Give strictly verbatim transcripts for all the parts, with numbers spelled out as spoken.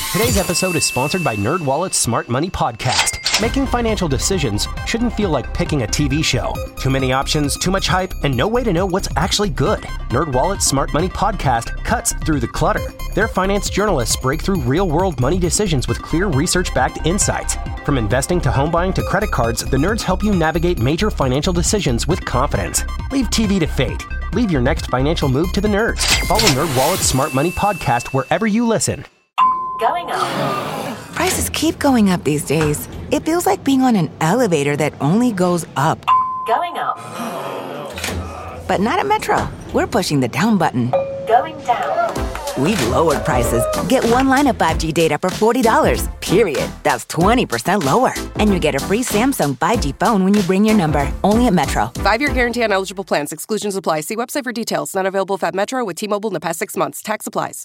Today's episode is sponsored by NerdWallet's Smart Money Podcast. Making financial decisions shouldn't feel like picking a T V show. Too many options, too much hype, and no way to know what's actually good. NerdWallet's Smart Money Podcast cuts through the clutter. Their finance journalists break through real-world money decisions with clear research-backed insights. From investing to home buying to credit cards, the nerds help you navigate major financial decisions with confidence. Leave T V to fate. Leave your next financial move to the nerds. Follow NerdWallet's Smart Money Podcast wherever you listen. Going up. Prices keep going up these days. It feels like being on an elevator that only goes up. Going up. But not at Metro. We're pushing the down button. Going down. We've lowered prices. Get one line of five G data for forty dollars, period. That's twenty percent lower. And you get a free Samsung five G phone when you bring your number. Only at Metro. Five-year guarantee on eligible plans. Exclusions apply. See website for details. Not available if at Metro with T-Mobile in the past six months. Tax applies.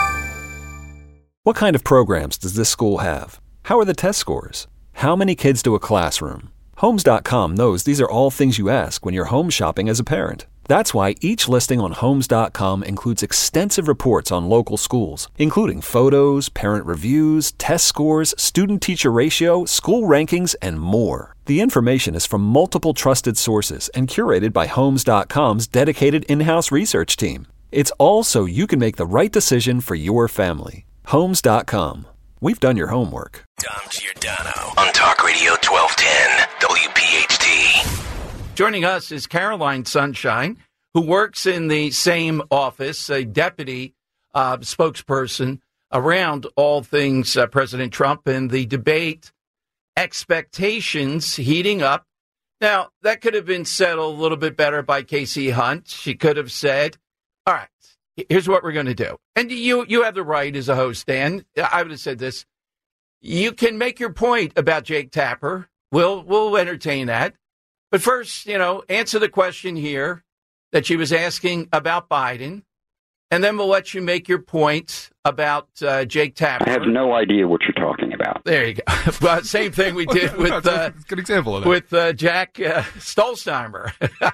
What kind of programs does this school have? How are the test scores? How many kids to a classroom? Homes dot com knows these are all things you ask when you're home shopping as a parent. That's why each listing on Homes dot com includes extensive reports on local schools, including photos, parent reviews, test scores, student-teacher ratio, school rankings, and more. The information is from multiple trusted sources and curated by Homes dot com's dedicated in-house research team. It's all so you can make the right decision for your family. Homes dot com. We've done your homework. Dom Giordano on Talk Radio twelve ten W P H T. Joining us is Caroline Sunshine, who works in the same office, a deputy uh, spokesperson around all things uh, President Trump and the debate expectations heating up. Now, that could have been settled a little bit better by Kasie Hunt. She could have said, all right, here's what we're going to do. And you you have the right as a host, Dan. I would have said this. You can make your point about Jake Tapper. We'll, we'll entertain that. But first, you know, answer the question here that she was asking about Biden. And then we'll let you make your point about uh, Jake Tapper. I have no idea what you're talking about. There you go. Well, same thing we did with, uh, good example of that. with uh, Jack uh, Stolzheimer.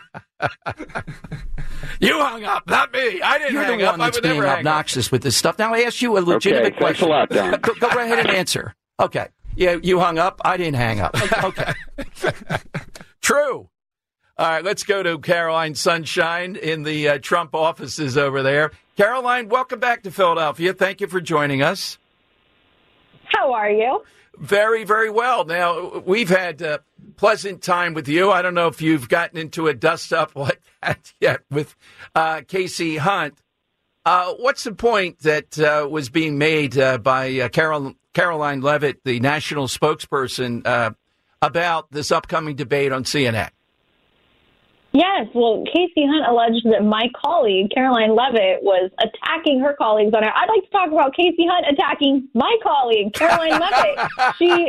You hung up, not me. I didn't You're hang the up. one I that's would being never hang obnoxious up. with this stuff. Now, I ask you a legitimate okay, question. Thanks a lot, Don. Go, go right ahead and answer. Okay. Yeah, you hung up. I didn't hang up. Okay. True. All right, let's go to Caroline Sunshine in the uh, Trump offices over there. Caroline, welcome back to Philadelphia. Thank you for joining us. How are you? Very, very well. Now, we've had a pleasant time with you. I don't know if you've gotten into a dust-up like that yet with uh, Kasie Hunt. Uh, what's the point that uh, was being made uh, by uh, Carol, Caroline Levitt, the national spokesperson, uh, about this upcoming debate on C N N? Yes, well, Kasie Hunt alleged that my colleague, Caroline Levitt, was attacking her colleagues on it. I'd like to talk about Kasie Hunt attacking my colleague, Caroline Levitt. She,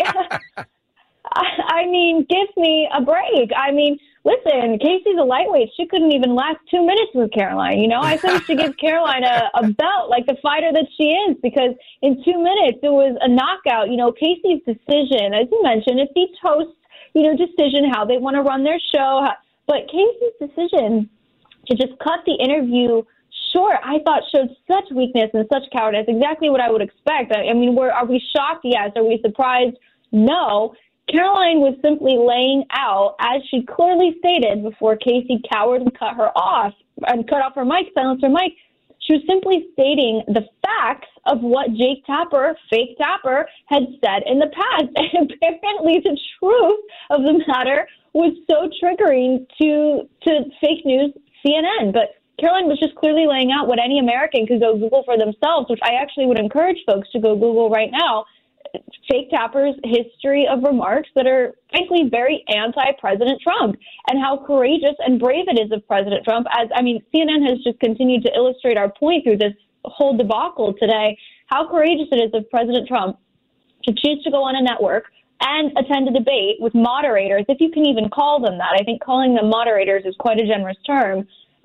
I mean, gives me a break. I mean, listen, Casey's a lightweight. She couldn't even last two minutes with Caroline. You know, I think she gives Caroline a, a belt like the fighter that she is, because in two minutes it was a knockout. You know, Casey's decision, as you mentioned, it's each host's, you know, decision how they want to run their show. How, But Casey's decision to just cut the interview short, I thought showed such weakness and such cowardice, exactly what I would expect. I, I mean, were, are we shocked? Yes. Are we surprised? No. Caroline was simply laying out, as she clearly stated before Kasie cowered and cut her off, and cut off her mic, silenced her mic. She was simply stating the facts of what Jake Tapper, fake Tapper, had said in the past. And apparently the truth of the matter was so triggering to to fake news C N N. But Caroline was just clearly laying out what any American could go Google for themselves, which I actually would encourage folks to go Google right now. Fake Tapper's history of remarks that are, frankly, very anti-President Trump, and how courageous and brave it is of President Trump. As I mean, C N N has just continued to illustrate our point through this whole debacle today, how courageous it is of President Trump to choose to go on a network and attend a debate with moderators, if you can even call them that. I think calling them moderators is quite a generous term.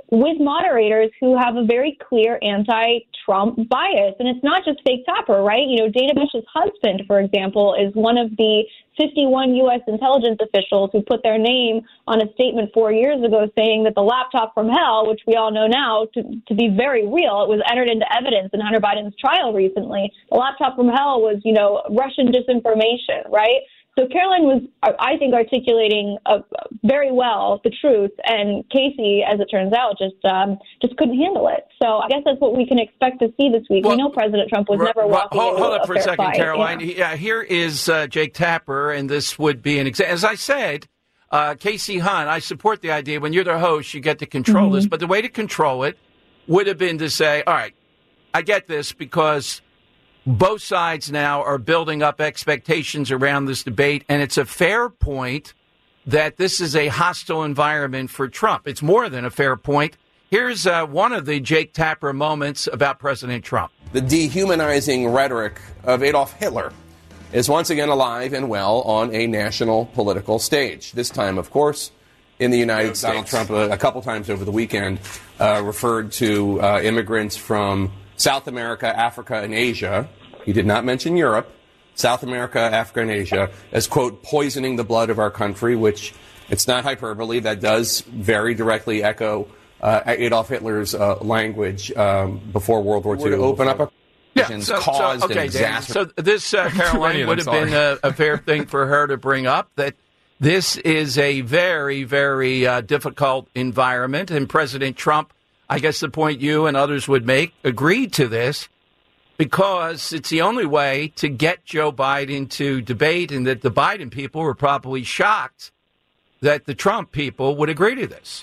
with moderators who have a very clear anti-Trump bias. And it's not just fake Tapper, right? You know, Dana Bush's husband, for example, is one of the fifty-one U S intelligence officials who put their name on a statement four years ago saying that the laptop from hell, which we all know now to, to be very real, it was entered into evidence in Hunter Biden's trial recently. The laptop from hell was, you know, Russian disinformation, right? So Caroline was, I think, articulating uh, very well the truth, and Casey, as it turns out, just um, just couldn't handle it. So I guess that's what we can expect to see this week. Well, we know President Trump was r- never walking hold, into hold a up for a second, fight. Caroline. Yeah. yeah, here is uh, Jake Tapper, and this would be an example. As I said, uh, Casey Hunt, I support the idea when you're the host, you get to control mm-hmm. this, but the way to control it would have been to say, all right, I get this because both sides now are building up expectations around this debate, and it's a fair point that this is a hostile environment for Trump. It's more than a fair point. Here's uh, one of the Jake Tapper moments about President Trump. The dehumanizing rhetoric of Adolf Hitler is once again alive and well on a national political stage. This time, of course, in the United States. Donald Trump, uh, a couple times over the weekend, uh, referred to uh, immigrants from South America, Africa, and Asia. He did not mention Europe, South America, Africa, and Asia as, quote, poisoning the blood of our country, which it's not hyperbole. That does very directly echo uh, Adolf Hitler's uh, language um, before World War Two. To open up a yeah, so, caused so, okay, an disaster. So this, uh, Caroline, would have been a, a fair thing for her to bring up, that this is a very, very uh, difficult environment, and President Trump, I guess the point you and others would make, agreed to this, because it's the only way to get Joe Biden to debate, and that the Biden people were probably shocked that the Trump people would agree to this.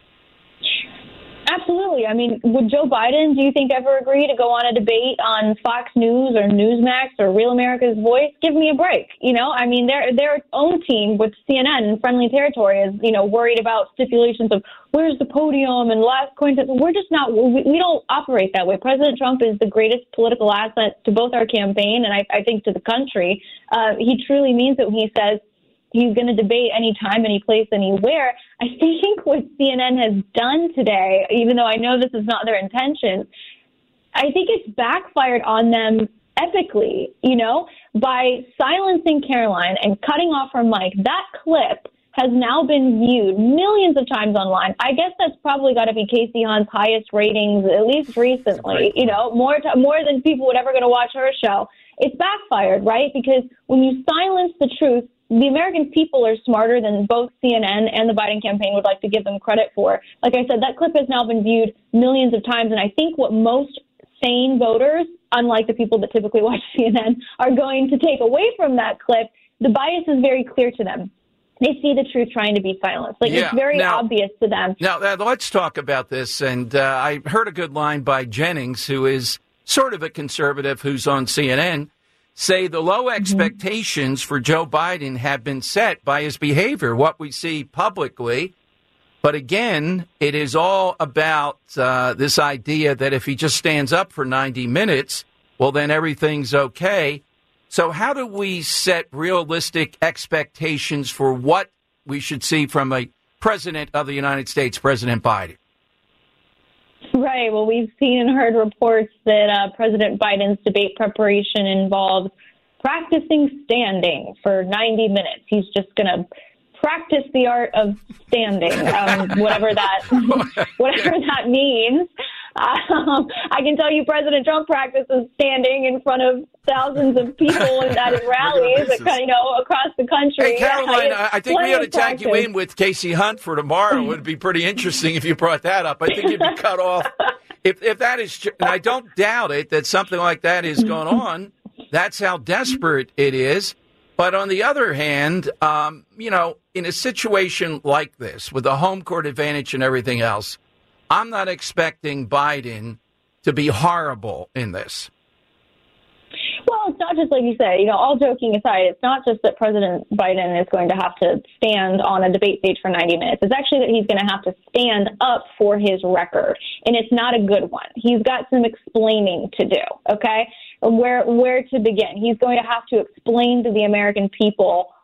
Absolutely. I mean, would Joe Biden, do you think, ever agree to go on a debate on Fox News or Newsmax or Real America's Voice? Give me a break. You know, I mean, their their own team with C N N and Friendly Territory is, you know, worried about stipulations of where's the podium and last coin. We're just not, we, we don't operate that way. President Trump is the greatest political asset to both our campaign and I, I think to the country. Uh, he truly means it when he says he's going to debate anytime, any place, anywhere. I think what C N N has done today, even though I know this is not their intention, I think it's backfired on them epically, you know, by silencing Caroline and cutting off her mic. That clip has now been viewed millions of times online. I guess that's probably got to be Casey Hunt's highest ratings, at least recently, you know, more t- more than people would ever going to watch her show. It's backfired, right? Because when you silence the truth, the American people are smarter than both C N N and the Biden campaign would like to give them credit for. Like I said, that clip has now been viewed millions of times, and I think what most sane voters, unlike the people that typically watch C N N, are going to take away from that clip, the bias is very clear to them. They see the truth trying to be silenced. Like, yeah, it's very now, obvious to them. Now, uh, let's talk about this. And uh, I heard a good line by Jennings, who is sort of a conservative who's on C N N, say the low expectations mm-hmm. for Joe Biden have been set by his behavior, what we see publicly. But again, it is all about uh, this idea that if he just stands up for ninety minutes, well, then everything's okay. So how do we set realistic expectations for what we should see from a president of the United States, President Biden? Right. Well, we've seen and heard reports that uh, President Biden's debate preparation involves practicing standing for ninety minutes. He's just going to practice the art of standing, um, whatever that whatever that means. Um, I can tell you President Trump practices standing in front of thousands of people at his rallies, you know, across the country. Hey, Caroline, yeah, I think we ought to tag you in with Casey Hunt for tomorrow. It would be pretty interesting if you brought that up. I think you'd be cut off. If, if that is, and I don't doubt it, that something like that is going on. That's how desperate it is. But on the other hand, um, you know, in a situation like this, with the home court advantage and everything else, I'm not expecting Biden to be horrible in this. Well, it's not just like you said, you know, all joking aside, it's not just that President Biden is going to have to stand on a debate stage for ninety minutes. It's actually that he's going to have to stand up for his record, and it's not a good one. He's got some explaining to do, okay? Where where to begin? He's going to have to explain to the American people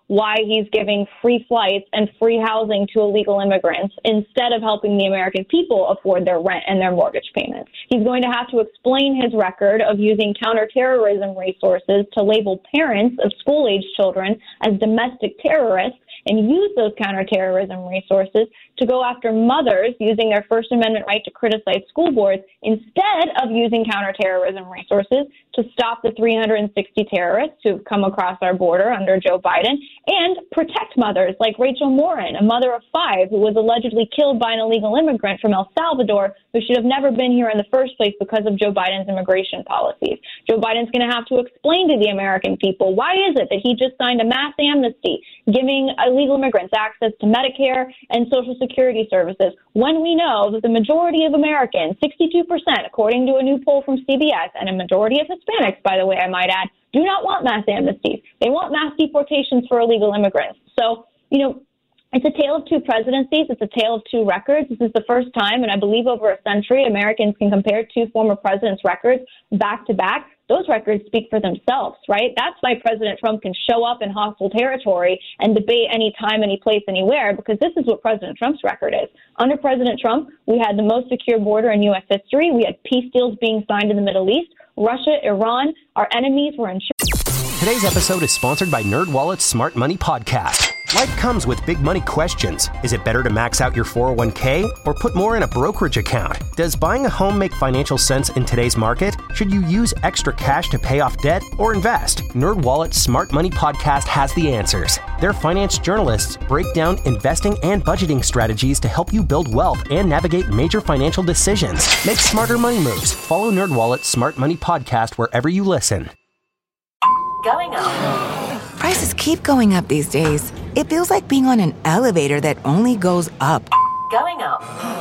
why he's giving free flights and free housing to illegal immigrants instead of helping the American people afford their rent and their mortgage payments. He's going to have to explain his record of using counterterrorism resources to label parents of school-age children as domestic terrorists and use those counterterrorism resources to go after mothers using their First Amendment right to criticize school boards instead of using counterterrorism resources to stop the three hundred sixty terrorists who have come across our border under Joe Biden and protect mothers like Rachel Morin, a mother of five who was allegedly killed by an illegal immigrant from El Salvador who should have never been here in the first place because of Joe Biden's immigration policies. Joe Biden's going to have to explain to the American people why is it that he just signed a mass amnesty giving illegal immigrants access to Medicare and Social Security services when we know that the majority of Americans, sixty-two percent, according to a new poll from C B S, and a majority of Hispanics, by the way, I might add, do not want mass amnesties. They want mass deportations for illegal immigrants. So, you know, it's a tale of two presidencies. It's a tale of two records. This is the first time, and I believe over a century, Americans can compare two former presidents' records back to back. Those records speak for themselves, right? That's why President Trump can show up in hostile territory and debate anytime, any place, anywhere, because this is what President Trump's record is. Under President Trump, we had the most secure border in U S history. We had peace deals being signed in the Middle East. Russia, Iran, our enemies were in. Today's episode is sponsored by NerdWallet's Smart Money Podcast. Life comes with big money questions. Is it better to max out your four oh one k or put more in a brokerage account? Does buying a home make financial sense in today's market? Should you use extra cash to pay off debt or invest? NerdWallet's Smart Money Podcast has the answers. Their finance journalists break down investing and budgeting strategies to help you build wealth and navigate major financial decisions. Make smarter money moves. Follow NerdWallet's Smart Money Podcast wherever you listen. Going up. Prices keep going up these days. It feels like being on an elevator that only goes up. Going up.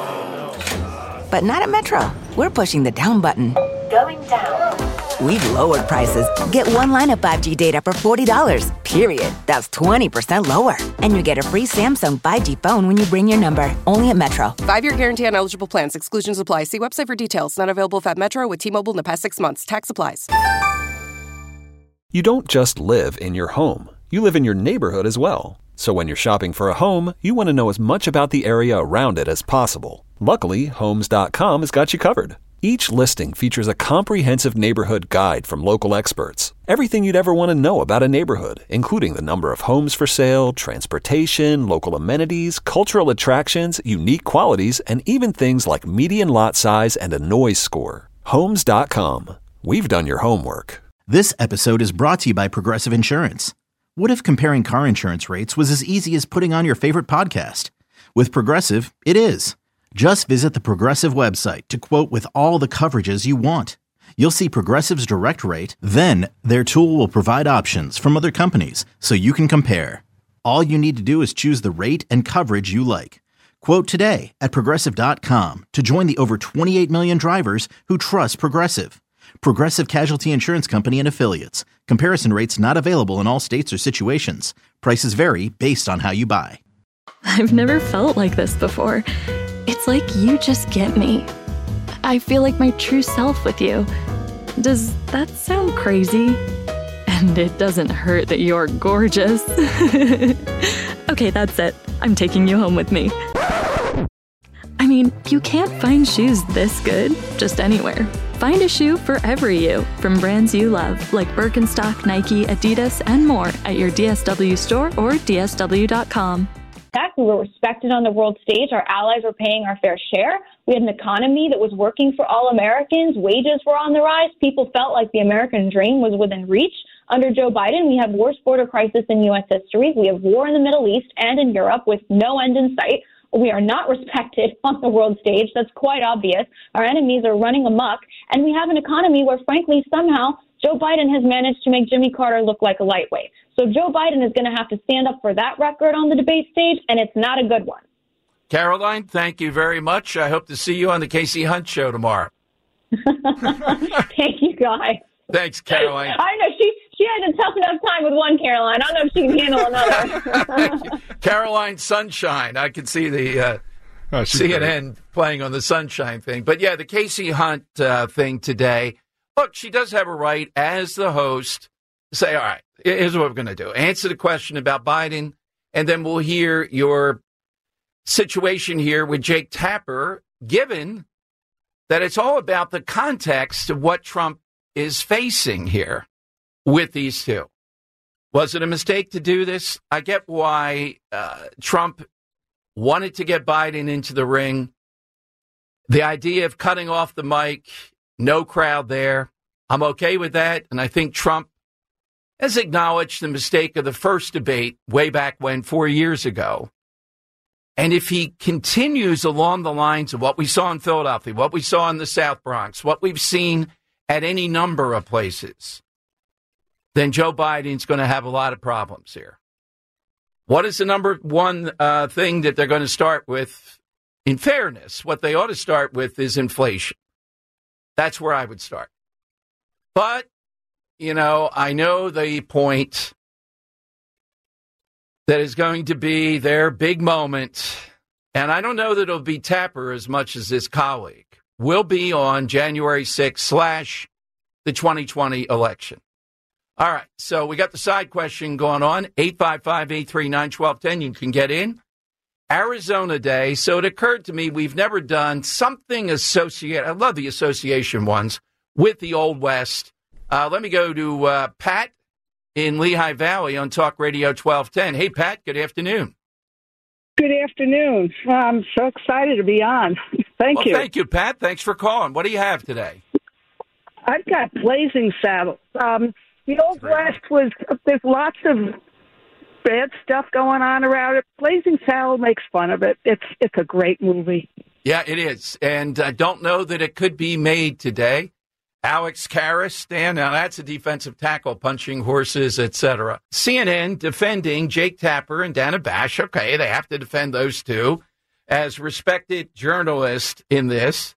But not at Metro. We're pushing the down button. Going down. We've lowered prices. Get one line of five G data for forty dollars, period. That's twenty percent lower. And you get a free Samsung five G phone when you bring your number. Only at Metro. Five-year guarantee on eligible plans. Exclusions apply. See website for details. Not available if at Metro with T-Mobile in the past six months. Tax applies. You don't just live in your home. You live in your neighborhood as well. So when you're shopping for a home, you want to know as much about the area around it as possible. Luckily, Homes dot com has got you covered. Each listing features a comprehensive neighborhood guide from local experts. Everything you'd ever want to know about a neighborhood, including the number of homes for sale, transportation, local amenities, cultural attractions, unique qualities, and even things like median lot size and a noise score. Homes dot com. We've done your homework. This episode is brought to you by Progressive Insurance. What if comparing car insurance rates was as easy as putting on your favorite podcast? With Progressive, it is. Just visit the Progressive website to quote with all the coverages you want. You'll see Progressive's direct rate, then their tool will provide options from other companies so you can compare. All you need to do is choose the rate and coverage you like. Quote today at Progressive dot com to join the over twenty-eight million drivers who trust Progressive. Progressive Casualty Insurance Company and Affiliates. Comparison rates not available in all states or situations. Prices vary based on how you buy. I've never felt like this before. It's like you just get me. I feel like my true self with you. Does that sound crazy? And it doesn't hurt that you're gorgeous. Okay, that's it. I'm taking you home with me. I mean, you can't find shoes this good just anywhere. Find a shoe for every you, from brands you love, like Birkenstock, Nike, Adidas, and more at your D S W store or D S W dot com. We were respected on the world stage. Our allies were paying our fair share. We had an economy that was working for all Americans. Wages were on the rise. People felt like the American dream was within reach. Under Joe Biden, we have worst border crisis in U S history. We have war in the Middle East and in Europe with no end in sight. We are not respected on the world stage. That's quite obvious. Our enemies are running amok, and we have an economy where, frankly, somehow Joe Biden has managed to make Jimmy Carter look like a lightweight. So Joe Biden is going to have to stand up for that record on the debate stage, and it's not a good one. Caroline, thank you very much. I hope to see you on the Casey Hunt Show tomorrow. Thank you, guys. Thanks, Caroline. I know she she had a tough enough time with one Caroline. I don't know if she can handle another. Caroline Sunshine. I can see the uh, oh, C N N great. Playing on the Sunshine thing. But, yeah, the Casey Hunt uh, thing today. Look, she does have a right as the host say, all right, here's what we're going to do. Answer the question about Biden, and then we'll hear your situation here with Jake Tapper, given that it's all about the context of what Trump is facing here with these two. Was it a mistake to do this? I get why uh, Trump wanted to get Biden into the ring. The idea of cutting off the mic, no crowd there, I'm okay with that. And I think Trump has acknowledged the mistake of the first debate way back when, four years ago. And if he continues along the lines of what we saw in Philadelphia, what we saw in the South Bronx, what we've seen at any number of places, then Joe Biden's going to have a lot of problems here. What is the number one uh, thing that they're going to start with? In fairness, what they ought to start with is inflation. That's where I would start. But, you know, I know the point that is going to be their big moment, and I don't know that it'll be Tapper as much as his colleague, will be on January sixth slash the twenty twenty election. All right, so we got the side question going on, eight five five, eight three nine, one two one zero. You can get in. Arizona Day, so it occurred to me we've never done something associated, I love the association ones, with the Old West. Uh, let me go to uh, Pat in Lehigh Valley on Talk Radio twelve ten. Hey, Pat, good afternoon. Good afternoon. I'm so excited to be on. Thank well, you. Thank you, Pat. Thanks for calling. What do you have today? I've got Blazing Saddles. Um, the Old West was, there's lots of bad stuff going on around it. Blazing Saddles makes fun of it. It's it's a great movie. Yeah, it is. And I don't know that it could be made today. Alex Karras, Dan, now that's a defensive tackle, punching horses, et cetera. C N N defending Jake Tapper and Dana Bash. Okay, they have to defend those two as respected journalists in this.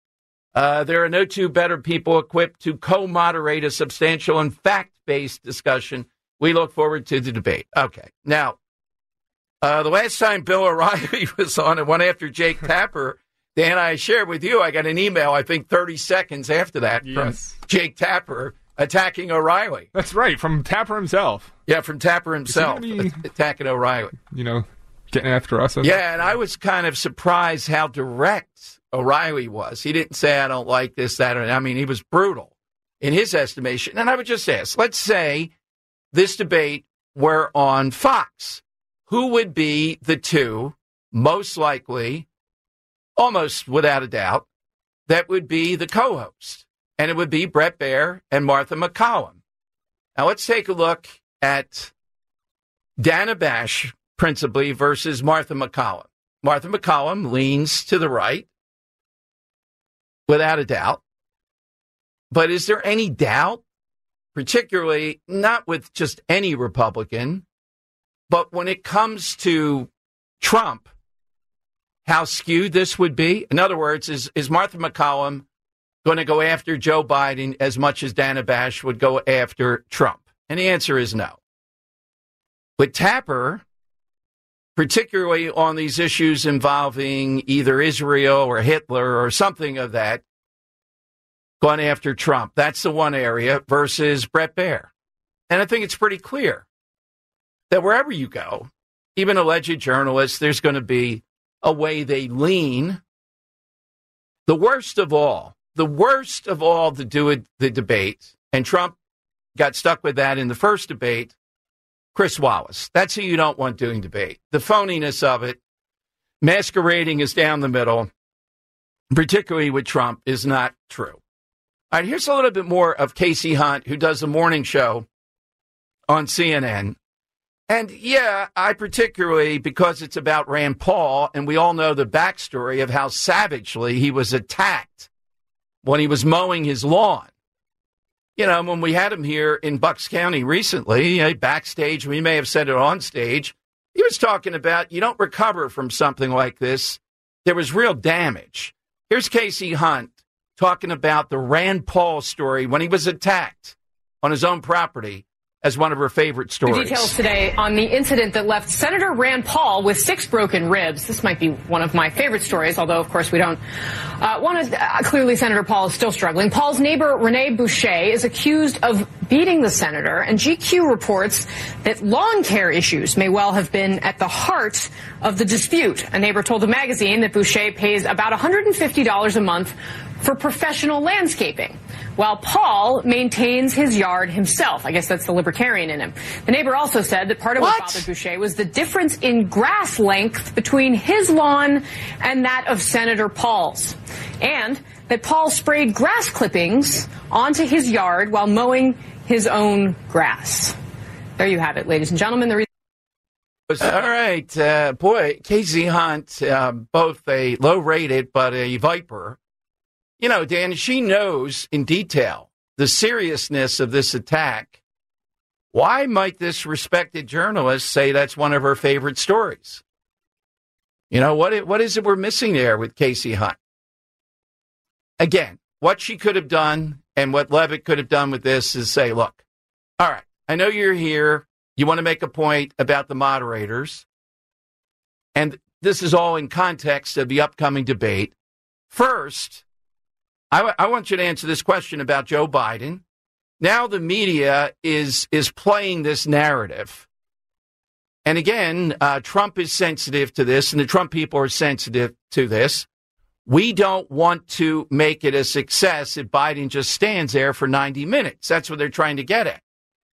Uh, there are no two better people equipped to co-moderate a substantial and fact-based discussion. We look forward to the debate. Okay. Now, uh, the last time Bill O'Reilly was on, and one after Jake Tapper, Dan, I shared with you, I got an email, I think thirty seconds after that, yes. from Jake Tapper attacking O'Reilly. That's right, from Tapper himself. Yeah, from Tapper himself, be, attacking O'Reilly. You know, getting after us. Yeah, and I was kind of surprised how direct O'Reilly was. He didn't say, I don't like this, that, or I mean, he was brutal in his estimation. And I would just ask, let's say this debate were on Fox. Who would be the two, most likely, almost without a doubt, that would be the co-host? And it would be Bret Baier and Martha MacCallum. Now let's take a look at Dana Bash, principally, versus Martha MacCallum. Martha MacCallum leans to the right, without a doubt. But is there any doubt, particularly not with just any Republican, but when it comes to Trump, how skewed this would be? In other words, is, is Martha MacCallum going to go after Joe Biden as much as Dana Bash would go after Trump? And the answer is no. With Tapper, particularly on these issues involving either Israel or Hitler or something of that, going after Trump, that's the one area, versus Bret Baier. And I think it's pretty clear that wherever you go, even alleged journalists, there's going to be a way they lean. The worst of all, the worst of all to do with the debate, and Trump got stuck with that in the first debate, Chris Wallace. That's who you don't want doing debate. The phoniness of it, masquerading as down the middle, particularly with Trump, is not true. All right, here's a little bit more of Casey Hunt, who does the morning show on C N N. And, yeah, I particularly, because it's about Rand Paul, and we all know the backstory of how savagely he was attacked when he was mowing his lawn. You know, when we had him here in Bucks County recently, uh, backstage, we may have said it on stage, he was talking about you don't recover from something like this. There was real damage. Here's Casey Hunt talking about the Rand Paul story when he was attacked on his own property as one of her favorite stories. The details today on the incident that left Senator Rand Paul with six broken ribs. This might be one of my favorite stories, although, of course, we don't uh, want to. Uh, clearly, Senator Paul is still struggling. Paul's neighbor, Rene Boucher, is accused of beating the senator, and G Q reports that lawn care issues may well have been at the heart of the dispute. A neighbor told the magazine that Boucher pays about one hundred fifty dollars a month for professional landscaping, while Paul maintains his yard himself. I guess that's the libertarian in him. The neighbor also said that part of what, what bothered Boucher was the difference in grass length between his lawn and that of Senator Paul's, and that Paul sprayed grass clippings onto his yard while mowing his own grass. There you have it, ladies and gentlemen. The re- All right. Uh, boy, Kasie Hunt, uh, both a low-rated but a viper. You know, Dan, she knows in detail the seriousness of this attack. Why might this respected journalist say that's one of her favorite stories? You know, what what is it we're missing there with Kasie Hunt? Again, what she could have done and what Levitt could have done with this is say, look, all right, I know you're here. You want to make a point about the moderators. And this is all in context of the upcoming debate. First, I, w- I want you to answer this question about Joe Biden. Now the media is is playing this narrative. And again, uh, Trump is sensitive to this, and the Trump people are sensitive to this. We don't want to make it a success if Biden just stands there for ninety minutes. That's what they're trying to get at.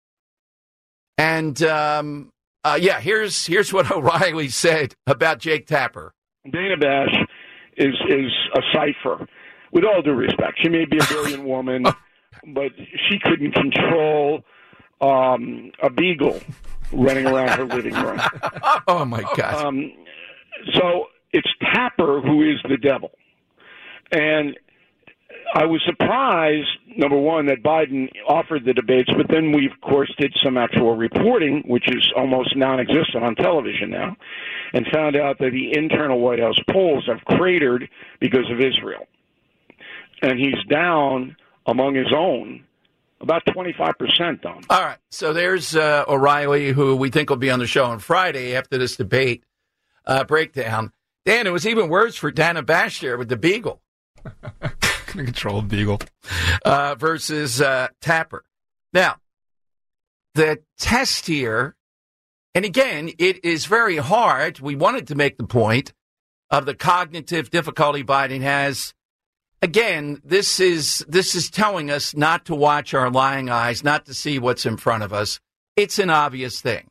And, um, uh, yeah, here's here's what O'Reilly said about Jake Tapper. Dana Bash is, is a cipher. With all due respect, she may be a brilliant woman, but she couldn't control um, a beagle running around her living room. Oh, my God. Um, so it's Tapper who is the devil. And I was surprised, number one, that Biden offered the debates, but then we, of course, did some actual reporting, which is almost non-existent on television now, and found out that the internal White House polls have cratered because of Israel. And he's down among his own about twenty-five percent down. All right. So there's uh, O'Reilly, who we think will be on the show on Friday after this debate uh, breakdown. Dan, it was even worse for Dana Bash there with the Beagle. Can control a Beagle. Uh, versus uh, Tapper. Now, the test here, and again, it is very hard. We wanted to make the point of the cognitive difficulty Biden has. Again, this is this is telling us not to watch our lying eyes, not to see what's in front of us. It's an obvious thing.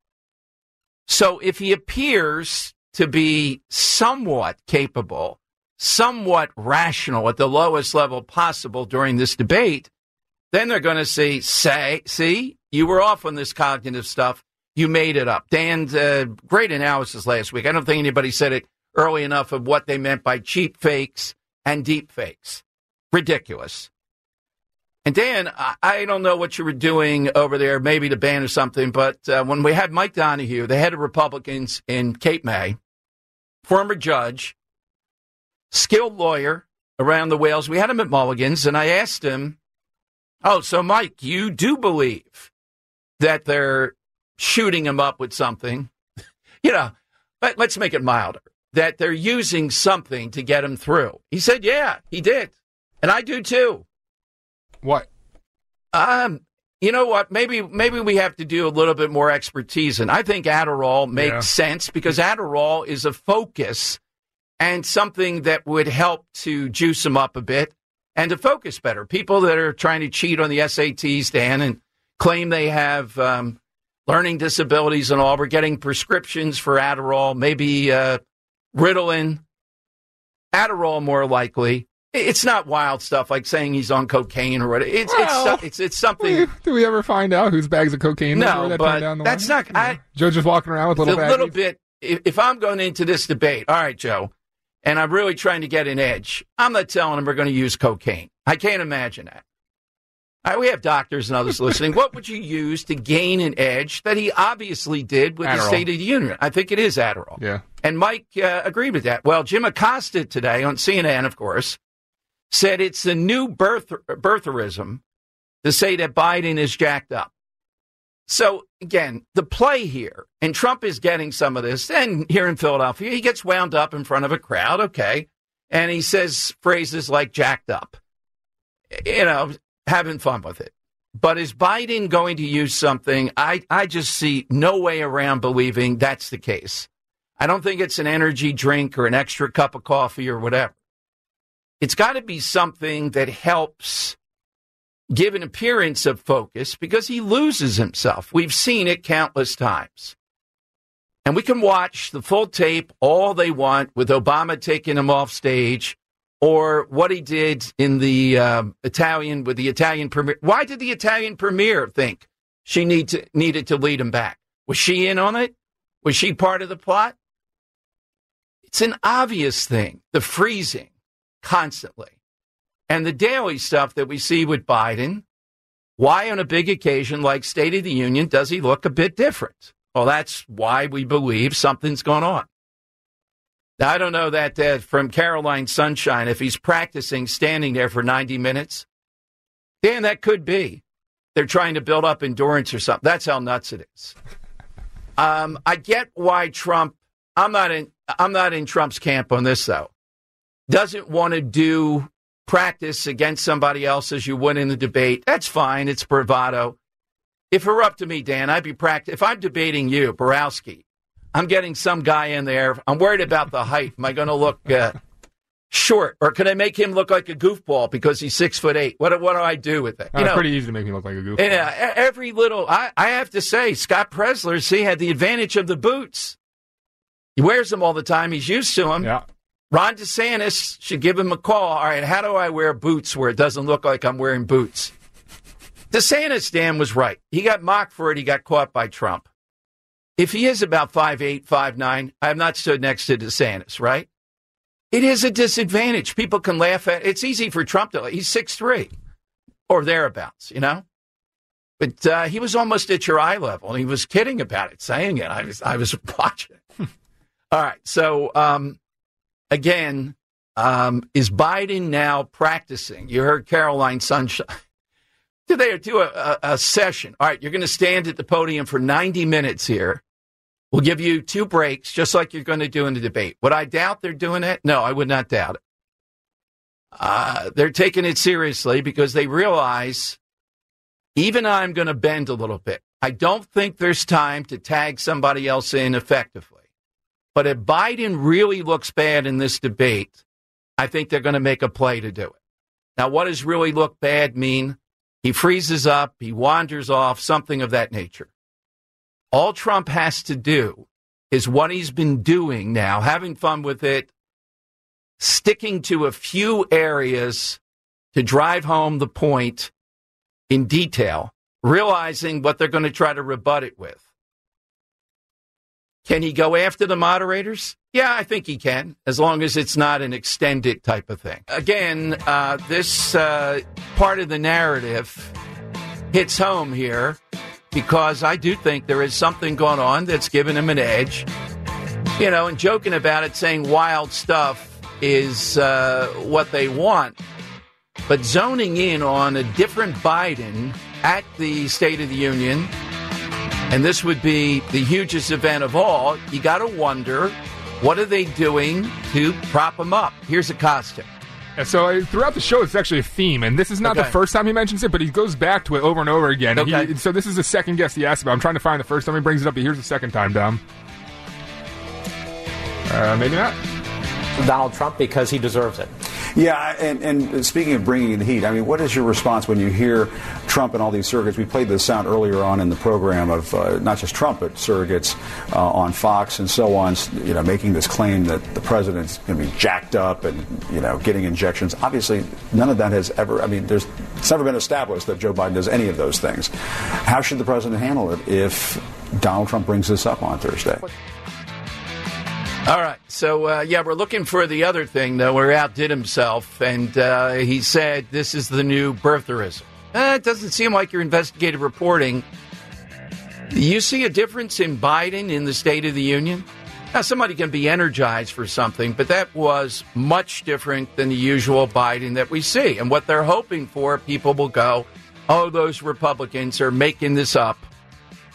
So if he appears to be somewhat capable, somewhat rational at the lowest level possible during this debate, then they're going to say, say, see, you were off on this cognitive stuff. You made it up. Dan, uh, great analysis last week. I don't think anybody said it early enough of what they meant by cheap fakes and deep fakes. Ridiculous. And Dan, I, I don't know what you were doing over there, maybe to ban or something, but uh, when we had Mike Donahue, the head of Republicans in Cape May, former judge, skilled lawyer around the Wales, we had him at Mulligan's, and I asked him, oh, so Mike, you do believe that they're shooting him up with something? You know, let, let's make it milder. That they're using something to get him through. He said, yeah, he did. And I do too. What? Um, you know what? Maybe maybe we have to do a little bit more expertise. And I think Adderall makes yeah. sense because Adderall is a focus and something that would help to juice them up a bit and to focus better. People that are trying to cheat on the S A Ts, Dan, and claim they have um, learning disabilities and all, we're getting prescriptions for Adderall, maybe uh, Ritalin, Adderall more likely. It's not wild stuff like saying he's on cocaine or whatever. It's well, it's, it's it's something. Do we ever find out whose bags of cocaine? No, that but down the that's line? not. I, Joe just walking around with little a baggies? little bit. If, if I'm going into this debate, all right, Joe, and I'm really trying to get an edge, I'm not telling him we're going to use cocaine. I can't imagine that. All right, we have doctors and others listening. What would you use to gain an edge that he obviously did with Adderall. the State of the Union? I think it is Adderall. Yeah. And Mike uh, agreed with that. Well, Jim Acosta today on C N N, of course, said it's the new birth, birtherism to say that Biden is jacked up. So, again, the play here, and Trump is getting some of this, and here in Philadelphia, he gets wound up in front of a crowd, okay, and he says phrases like jacked up, you know, having fun with it. But is Biden going to use something? I, I just see no way around believing that's the case. I don't think it's an energy drink or an extra cup of coffee or whatever. It's got to be something that helps give an appearance of focus because he loses himself. We've seen it countless times. And we can watch the full tape all they want with Obama taking him off stage or what he did in the um, Italian with the Italian premier. Why did the Italian premier think she need to, needed to lead him back? Was she in on it? Was she part of the plot? It's an obvious thing, the freezing constantly. And the daily stuff that we see with Biden, why on a big occasion like State of the Union does he look a bit different? Well, that's why we believe something's going on. Now, I don't know that uh, from Caroline Sunshine, if he's practicing standing there for ninety minutes, Dan, that could be. They're trying to build up endurance or something. That's how nuts it is. Um, I get why Trump, I'm not in, I'm not in Trump's camp on this, though. Doesn't want to do practice against somebody else as you would in the debate. That's fine. It's bravado. If it were up to me, Dan, I'd be practicing. If I'm debating you, Borowski, I'm getting some guy in there. I'm worried about the height. Am I going to look uh, short? Or can I make him look like a goofball because he's six foot eight? What, what do I do with it? Uh, you know, pretty easy to make me look like a goofball. Yeah, every little, I, I have to say, Scott Presler, see, had the advantage of the boots. He wears them all the time. He's used to them. Yeah. Ron DeSantis should give him a call. All right, how do I wear boots where it doesn't look like I'm wearing boots? DeSantis, Dan, was right. He got mocked for it. He got caught by Trump. If he is about five eight, five nine, I have not stood next to DeSantis, right? It is a disadvantage. People can laugh at it. It's easy for Trump to, he's six three or thereabouts, you know? But uh, he was almost at your eye level, and he was kidding about it, saying it. I was, I was watching it. All right, so... Um, Again, um, is Biden now practicing? You heard Caroline Sunshine. Do they do a, a, a session? All right, you're going to stand at the podium for ninety minutes here. We'll give you two breaks, just like you're going to do in the debate. Would I doubt they're doing it? No, I would not doubt it. Uh, they're taking it seriously because they realize even I'm going to bend a little bit. I don't think there's time to tag somebody else in effectively. But if Biden really looks bad in this debate, I think they're going to make a play to do it. Now, what does really look bad mean? He freezes up, he wanders off, something of that nature. All Trump has to do is what he's been doing now, having fun with it, sticking to a few areas to drive home the point in detail, realizing what they're going to try to rebut it with. Can he go after the moderators? Yeah, I think he can, as long as it's not an extended type of thing. Again, uh, this uh, part of the narrative hits home here because I do think there is something going on that's given him an edge. You know, and joking about it, saying wild stuff is uh, what they want. But zoning in on a different Biden at the State of the Union, and this would be the hugest event of all, you got to wonder, what are they doing to prop him up? Here's a costume. Yeah, so uh, throughout the show, it's actually a theme, and this is not Okay. the first time he mentions it, but he goes back to it over and over again. Okay. He, so this is the second guest he asked about. I'm trying to find the first time he brings it up, but here's the second time, Dom. Uh, maybe not. Donald Trump because he deserves it. Yeah, and, and speaking of bringing in the heat, I mean, what is your response when you hear Trump and all these surrogates? We played the sound earlier on in the program of uh, not just Trump, but surrogates uh, on Fox and so on, you know, making this claim that the president's going to be jacked up and, you know, getting injections. Obviously, none of that has ever, I mean, there's it's never been established that Joe Biden does any of those things. How should the president handle it if Donald Trump brings this up on Thursday? All right. So, uh, yeah, we're looking for the other thing, though, where he outdid himself. And uh, he said this is the new birtherism. Eh, it doesn't seem like your investigative reporting. You see a difference in Biden in the State of the Union? Now, somebody can be energized for something, but that was much different than the usual Biden that we see. And what they're hoping for, people will go, oh, those Republicans are making this up.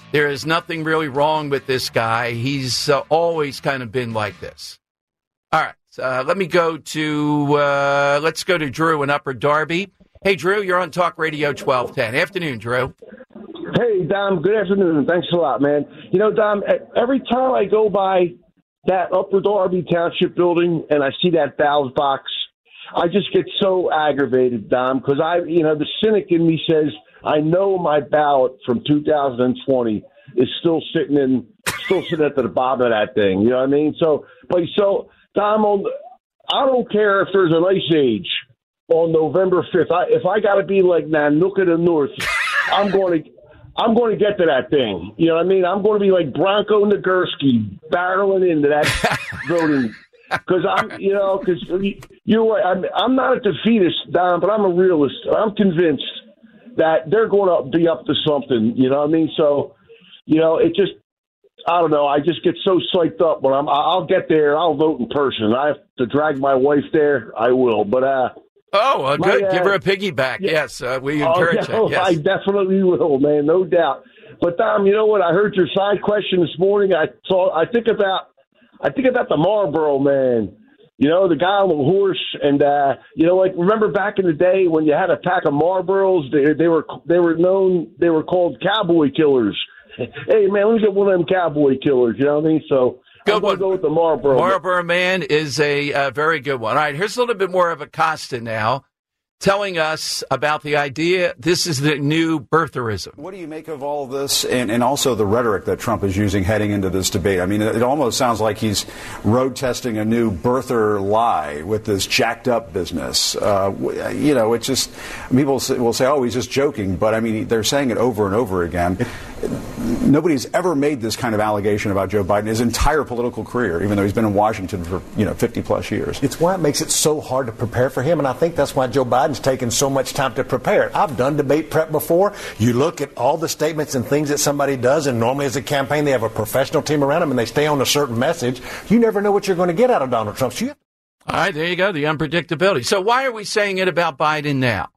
There is nothing really wrong with this guy. He's uh, always kind of been like this. All right, uh, let me go to, uh, let's go to Drew in Upper Darby. Hey, Drew, you're on Talk Radio twelve ten. Afternoon, Drew. Hey, Dom, good afternoon. Thanks a lot, man. You know, Dom, every time I go by that Upper Darby Township building and I see that ballot box, I just get so aggravated, Dom, because I, you know, the cynic in me says, I know my ballot from two thousand twenty is still sitting in, still sitting at the bottom of that thing. You know what I mean? So, but so, Dom, on, I don't care if there's an ice age on November fifth. I, if I got to be like Nanook of the North, I'm going to, I'm going to get to that thing. You know what I mean? I'm going to be like Bronco Nagurski barreling into that voting. Because I'm, you know, because you're right. I'm, I'm not a defeatist, Dom, but I'm a realist. I'm convinced that they're going to be up to something. You know what I mean? So, you know, it just, I don't know. I just get so psyched up when I'm. I'll get there. I'll vote in person. I have to drag my wife there. I will. But uh. Oh, well, good. My, uh, Give her a piggyback. Yeah. Yes, uh, we encourage oh, it. Yes. I definitely will, man. No doubt. But Dom, you know what? I heard your side question this morning. I saw. I think about. I think about the Marlboro man. You know, the guy on the horse, and uh, you know, like remember back in the day when you had a pack of Marlboros, they, they were they were known they were called cowboy killers. Hey man, let me get one of them cowboy killers. You know what I mean? So good I'm gonna go with the Marlboro. Marlboro man is a uh, very good one. All right, here's a little bit more of Acosta now, telling us about the idea. This is the new birtherism. What do you make of all of this, and, and also the rhetoric that Trump is using heading into this debate? I mean, it, it almost sounds like he's road testing a new birther lie with this jacked up business. Uh, you know, it's just, people will say, oh, he's just joking, but I mean, they're saying it over and over again. It, Nobody's ever made this kind of allegation about Joe Biden his entire political career, even though he's been in Washington for, you know, fifty plus years. It's why it makes it so hard to prepare for him, and I think that's why Joe Biden's taken so much time to prepare it. I've done debate prep before. You look at all the statements and things that somebody does, and normally as a campaign they have a professional team around them and they stay on a certain message. You never know what you're going to get out of Donald Trump. So you All right, there you go, the unpredictability. So why are we saying it about Biden now?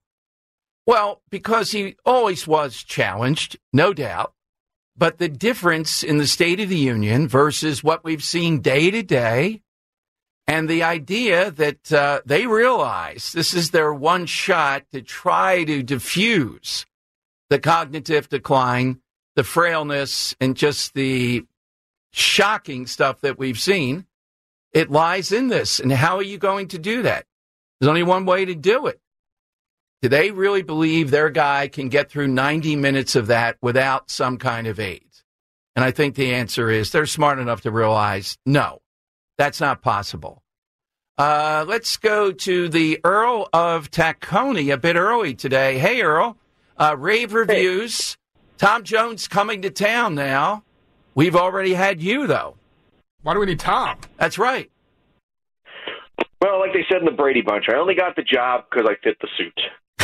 Well, because he always was challenged, no doubt. But the difference in the State of the Union versus what we've seen day to day, and the idea that uh, they realize this is their one shot to try to diffuse the cognitive decline, the frailness, and just the shocking stuff that we've seen, it lies in this. And how are you going to do that? There's only one way to do it. Do they really believe their guy can get through ninety minutes of that without some kind of aid? And I think the answer is they're smart enough to realize, no, that's not possible. Uh, let's go to the Earl of Tacony a bit early today. Hey, Earl. Uh, rave reviews. Hey. Tom Jones coming to town now. We've already had you, though. Why do we need Tom? That's right. Well, like they said in the Brady Bunch, I only got the job because I fit the suit.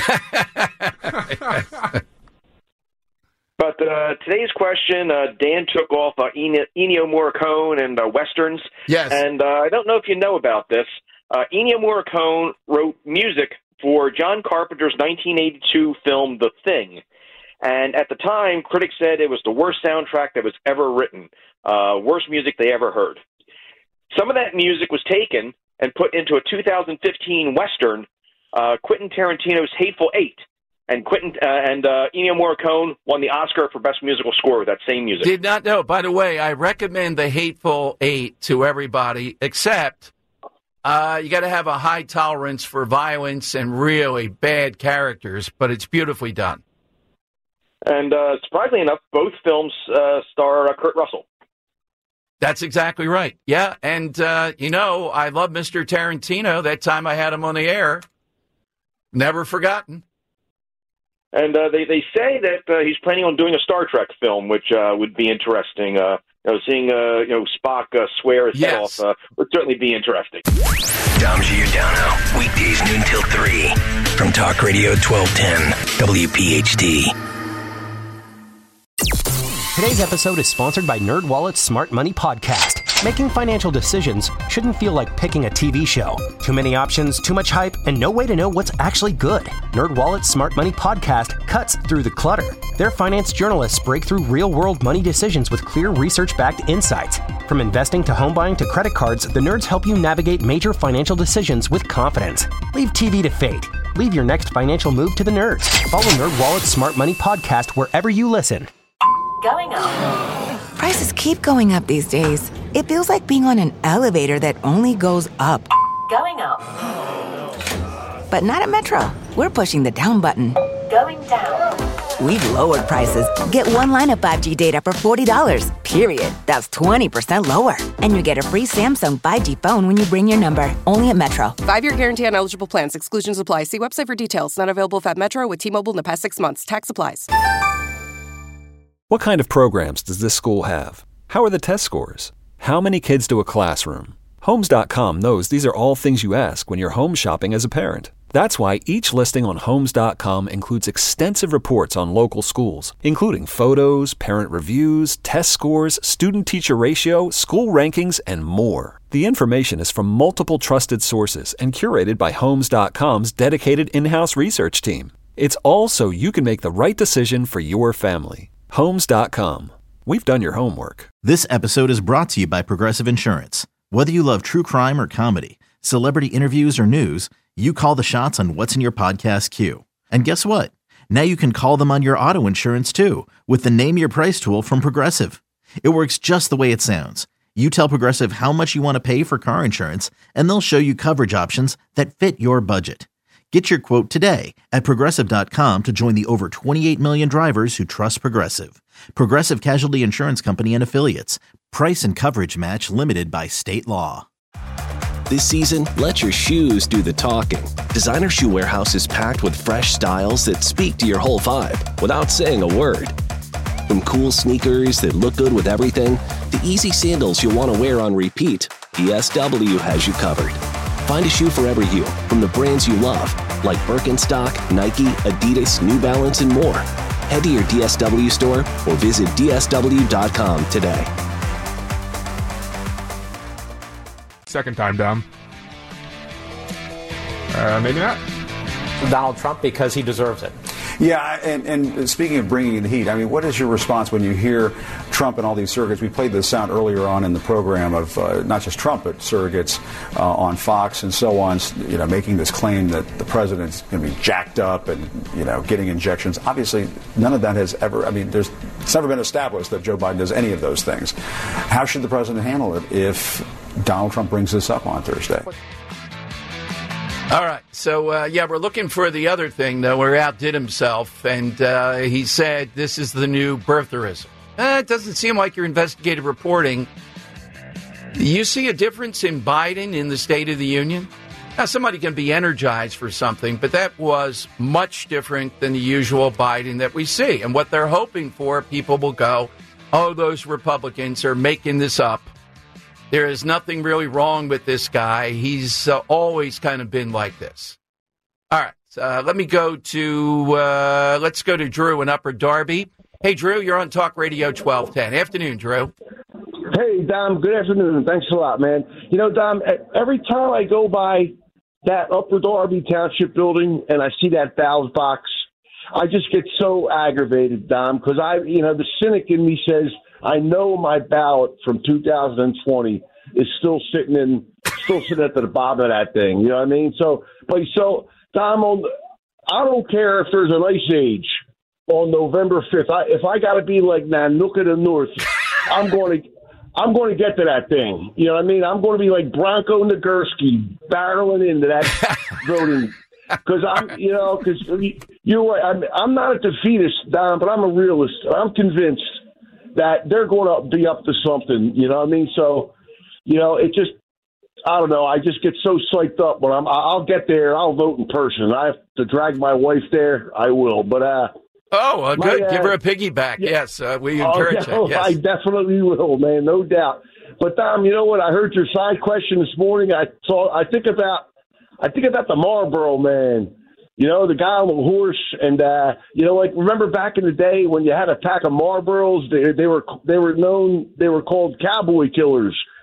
But uh, today's question, uh, Dan took off uh, Ennio Morricone and uh, Westerns. Yes. And uh, I don't know if you know about this. Uh, Ennio Morricone wrote music for John Carpenter's nineteen eighty-two film The Thing. And at the time, critics said it was the worst soundtrack that was ever written, uh, worst music they ever heard. Some of that music was taken and put into a two thousand fifteen Western, uh, Quentin Tarantino's Hateful Eight. And Quentin uh, and uh, Ennio Morricone won the Oscar for Best Musical Score with that same music. Did not know. By the way, I recommend the Hateful Eight to everybody, except uh, you got to have a high tolerance for violence and really bad characters, but it's beautifully done. And uh, surprisingly enough, both films uh, star uh, Kurt Russell. That's exactly right. Yeah, and, uh, you know, I love Mister Tarantino. That time I had him on the air. Never forgotten. And uh, they, they say that uh, he's planning on doing a Star Trek film, which uh, would be interesting. Uh, you know, seeing uh, you know Spock uh, swear his yes. head off uh, would certainly be interesting. Dom Giordano, weekdays noon till three, from Talk Radio twelve ten W P H T. Today's episode is sponsored by NerdWallet's Smart Money Podcast. Making financial decisions shouldn't feel like picking a T V show. Too many options, too much hype, and no way to know what's actually good. NerdWallet's Smart Money Podcast cuts through the clutter. Their finance journalists break through real-world money decisions with clear research-backed insights. From investing to home buying to credit cards, the nerds help you navigate major financial decisions with confidence. Leave T V to fate. Leave your next financial move to the nerds. Follow NerdWallet's Smart Money Podcast wherever you listen. Going up. Prices keep going up these days. It feels like being on an elevator that only goes up. Going up. But not at Metro. We're pushing the down button. Going down. We've lowered prices. Get one line of five G data for forty dollars, period. That's twenty percent lower. And you get a free Samsung five G phone when you bring your number. Only at Metro. Five-year guarantee on eligible plans. Exclusions apply. See website for details. Not available at Metro with T-Mobile in the past six months. Tax applies. What kind of programs does this school have? How are the test scores? How many kids do a classroom? Homes dot com knows these are all things you ask when you're home shopping as a parent. That's why each listing on Homes dot com includes extensive reports on local schools, including photos, parent reviews, test scores, student-teacher ratio, school rankings, and more. The information is from multiple trusted sources and curated by Homes dot com's dedicated in-house research team. It's all so you can make the right decision for your family. Homes dot com. We've done your homework. This episode is brought to you by Progressive Insurance. Whether you love true crime or comedy, celebrity interviews or news, you call the shots on what's in your podcast queue. And guess what? Now you can call them on your auto insurance too with the Name Your Price tool from Progressive. It works just the way it sounds. You tell Progressive how much you want to pay for car insurance, and they'll show you coverage options that fit your budget. Get your quote today at Progressive dot com to join the over twenty-eight million drivers who trust Progressive. Progressive Casualty Insurance Company and Affiliates. Price and coverage match limited by state law. This season, let your shoes do the talking. Designer Shoe Warehouse is packed with fresh styles that speak to your whole vibe without saying a word. From cool sneakers that look good with everything to easy sandals you'll want to wear on repeat, D S W has you covered. Find a shoe for every you from the brands you love, like Birkenstock, Nike, Adidas, New Balance, and more. Head to your D S W store or visit D S W dot com today. Second time, Dom. Uh, maybe not. Donald Trump, because he deserves it. Yeah, and, and speaking of bringing in the heat, I mean, what is your response when you hear Trump and all these surrogates? We played this sound earlier on in the program of uh, not just Trump, but surrogates uh, on Fox and so on, you know, making this claim that the president's going to be jacked up and, you know, getting injections. Obviously, none of that has ever, I mean, there's it's never been established that Joe Biden does any of those things. How should the president handle it if Donald Trump brings this up on Thursday? All right. So, uh, yeah, we're looking for the other thing, though, where he outdid himself. And uh, he said this is the new birtherism. Eh, it doesn't seem like your investigative reporting. You see a difference in Biden in the State of the Union? Now, somebody can be energized for something, but that was much different than the usual Biden that we see. And what they're hoping for, people will go, oh, those Republicans are making this up. There is nothing really wrong with this guy. He's uh, always kind of been like this. All right. Uh, let me go to, uh, let's go to Drew in Upper Darby. Hey, Drew, you're on Talk Radio twelve ten. Afternoon, Drew. Hey, Dom. Good afternoon. Thanks a lot, man. You know, Dom, every time I go by that Upper Darby Township building and I see that ballot box, I just get so aggravated, Dom, because I, you know, the cynic in me says, I know my ballot from two thousand twenty is still sitting in, still sitting at the bottom of that thing. You know what I mean? So, but so, Dom, on, I don't care if there's an ice age on November fifth. I, if I got to be like Nanook of the North, I'm going to, I'm going to get to that thing. You know what I mean? I'm going to be like Bronco Nagurski barreling into that voting. Because I'm, you know, because you're right. I'm, I'm not a defeatist, Dom, but I'm a realist. I'm convinced that they're going to be up to something, you know what I mean? So, you know, it just, I don't know, I just get so psyched up when I'm, I'll get there, I'll vote in person. I have to drag my wife there, I will, but, uh. Oh, well, good. My, uh, Give her a piggyback. Yeah. Yes, uh, we encourage oh, it. Yes. I definitely will, man, no doubt. But, Dom, you know what? I heard your side question this morning. I saw, I think about, I think about the Marlboro man. You know, the guy on the horse, and uh, you know, like remember back in the day when you had a pack of Marlboros, they, they were they were known, they were called cowboy killers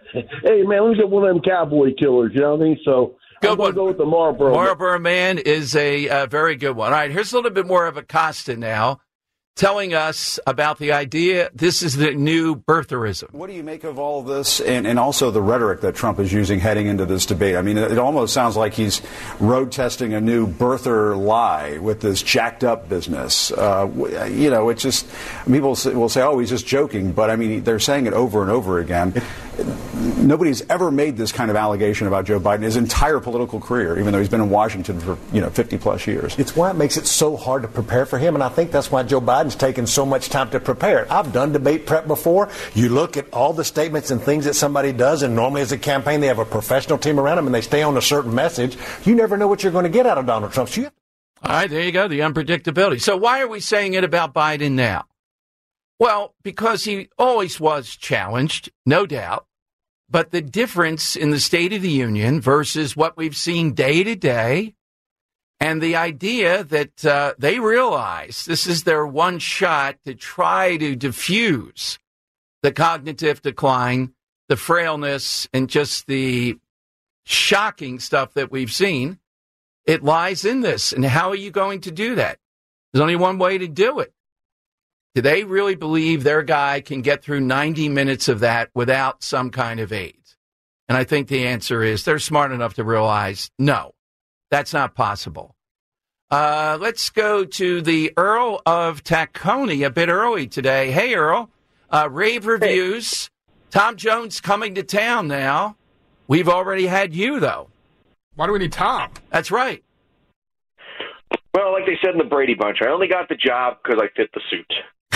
hey, man, let me get one of them cowboy killers, you know what I mean? So Good I'm going to go with the Marlboro. Marlboro Man is a, a very good one. All right, here's a little bit more of Acosta now, telling us about the idea this is the new birtherism. What do you make of all of this and, and also the rhetoric that Trump is using heading into this debate? I mean, it, it almost sounds like he's road testing a new birther lie with this jacked up business. Uh, you know, it's just, people will say, oh, he's just joking. But, I mean, they're saying it over and over again. Nobody's ever made this kind of allegation about Joe Biden his entire political career, even though he's been in Washington for, you know, fifty plus years. It's why it makes it so hard to prepare for him, and I think that's why Joe Biden's taken so much time to prepare. I've done debate prep before. You look at all the statements and things that somebody does, and normally as a campaign they have a professional team around them and they stay on a certain message. You never know what you're going to get out of Donald Trump. So you All right, there you go, the unpredictability. So why are we saying it about Biden now? Well, because he always was challenged, no doubt. But the difference in the State of the Union versus what we've seen day to day, and the idea that uh, they realize this is their one shot to try to diffuse the cognitive decline, the frailness, and just the shocking stuff that we've seen, it lies in this. And how are you going to do that? There's only one way to do it. Do they really believe their guy can get through ninety minutes of that without some kind of aid? And I think the answer is they're smart enough to realize, no, that's not possible. Uh, let's go to the Earl of Tacony a bit early today. Hey, Earl, uh, rave reviews. Hey. Tom Jones coming to town now. We've already had you, though. Why do we need Tom? That's right. Well, like they said in the Brady Bunch, I only got the job because I fit the suit.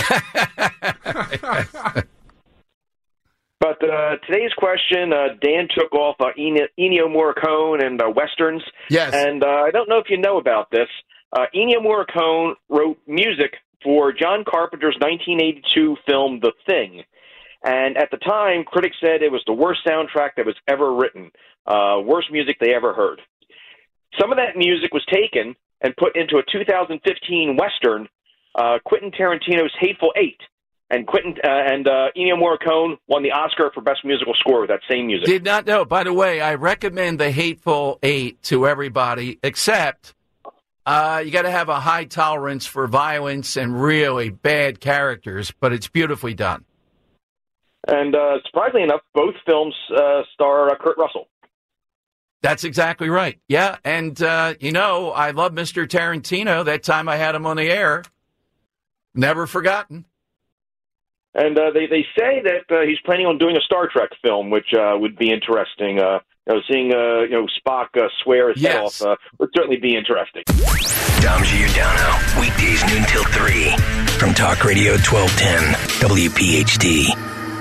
But uh, today's question, uh, Dan took off uh, Ennio Morricone and uh, Westerns. Yes. And uh, I don't know if you know about this. Uh, Ennio Morricone wrote music for John Carpenter's nineteen eighty-two film The Thing. And at the time, critics said it was the worst soundtrack that was ever written, uh, worst music they ever heard. Some of that music was taken and put into a two thousand fifteen Western, Uh, Quentin Tarantino's Hateful Eight, and Quentin uh, and uh, Ennio Morricone won the Oscar for Best Musical Score with that same music. Did not know. By the way, I recommend the Hateful Eight to everybody, except uh, you got to have a high tolerance for violence and really bad characters, but it's beautifully done. And uh, surprisingly enough, both films uh, star uh, Kurt Russell. That's exactly right. Yeah, and, uh, you know, I love Mister Tarantino. That time I had him on the air. Never forgotten. And uh, they, they say that uh, he's planning on doing a Star Trek film, which uh, would be interesting. Uh, you know, seeing uh, you know Spock uh, swear his yes. head off uh, would certainly be interesting. Dom Giordano, weekdays noon till three, from Talk Radio twelve ten W P H T.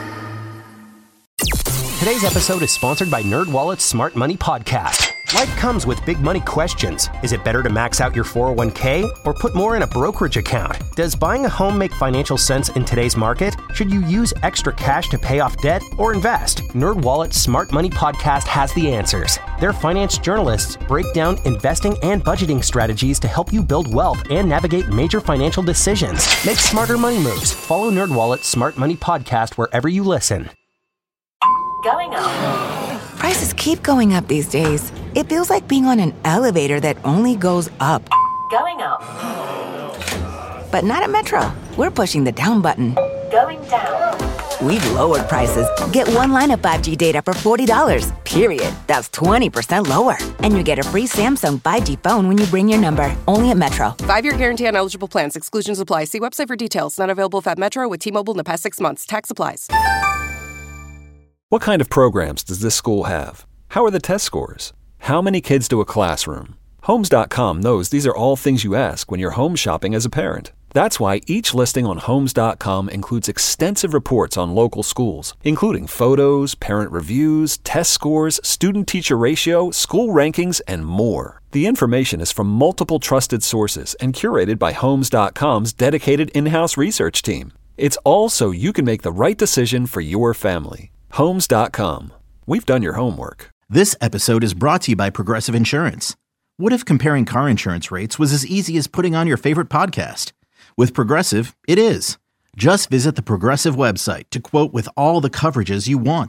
Today's episode is sponsored by NerdWallet's Smart Money Podcast. Life comes with big money questions. Is it better to max out your four oh one k or put more in a brokerage account? Does buying a home make financial sense in today's market? Should you use extra cash to pay off debt or invest? NerdWallet's Smart Money Podcast has the answers. Their finance journalists break down investing and budgeting strategies to help you build wealth and navigate major financial decisions. Make smarter money moves. Follow NerdWallet's Smart Money Podcast wherever you listen. Going up. Prices keep going up these days. It feels like being on an elevator that only goes up. Going up. But not at Metro. We're pushing the down button. Going down. We've lowered prices. Get one line of five G data for forty dollars, period. That's twenty percent lower. And you get a free Samsung five G phone when you bring your number. Only at Metro. Five-year guarantee on eligible plans. Exclusions apply. See website for details. Not available at Metro with T-Mobile in the past six months. Tax applies. What kind of programs does this school have? How are the test scores? How many kids do a classroom? Homes dot com knows these are all things you ask when you're home shopping as a parent. That's why each listing on Homes dot com includes extensive reports on local schools, including photos, parent reviews, test scores, student-teacher ratio, school rankings, and more. The information is from multiple trusted sources and curated by Homes dot com's dedicated in-house research team. It's all so you can make the right decision for your family. Homes dot com. We've done your homework. This episode is brought to you by Progressive Insurance. What if comparing car insurance rates was as easy as putting on your favorite podcast? With Progressive, it is. Just visit the Progressive website to quote with all the coverages you want.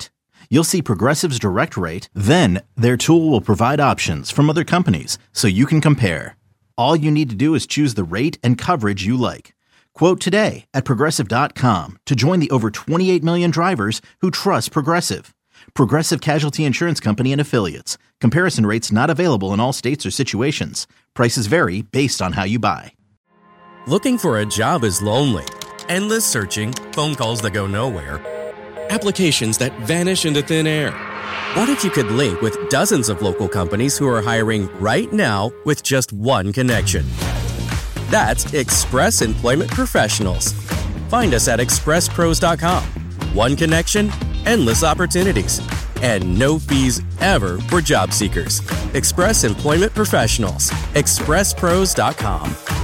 You'll see Progressive's direct rate, then their tool will provide options from other companies so you can compare. All you need to do is choose the rate and coverage you like. Quote today at Progressive dot com to join the over twenty-eight million drivers who trust Progressive. Progressive Casualty Insurance Company and Affiliates. Comparison rates not available in all states or situations. Prices vary based on how you buy. Looking for a job is lonely. Endless searching, phone calls that go nowhere, applications that vanish into thin air. What if you could link with dozens of local companies who are hiring right now with just one connection? That's Express Employment Professionals. Find us at express pros dot com. One connection, endless opportunities, and no fees ever for job seekers. Express Employment Professionals. express pros dot com.